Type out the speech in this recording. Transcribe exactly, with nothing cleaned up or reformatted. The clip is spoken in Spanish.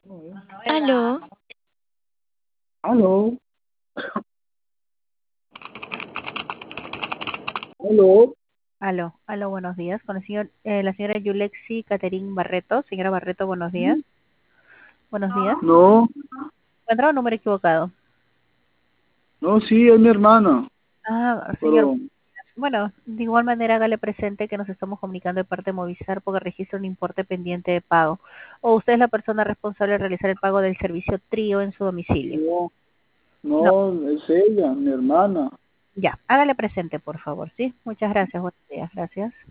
Aló, Aló, aló, Aló, aló, buenos días. Con el señor, eh, la señora Yulexi Caterín Barreto. Señora Barreto, buenos días. Buenos días. no, ¿Encontrado un número equivocado? no, sí, es mi hermana, Ah, señor, pero bueno, de igual manera hágale presente que nos estamos comunicando de parte de Movistar porque registra un importe pendiente de pago. ¿O usted es la persona responsable de realizar el pago del servicio Trío en su domicilio? no, No, no, es ella, mi hermana. ya, hágale presente, por favor, ¿sí? Muchas gracias, buenos días, gracias.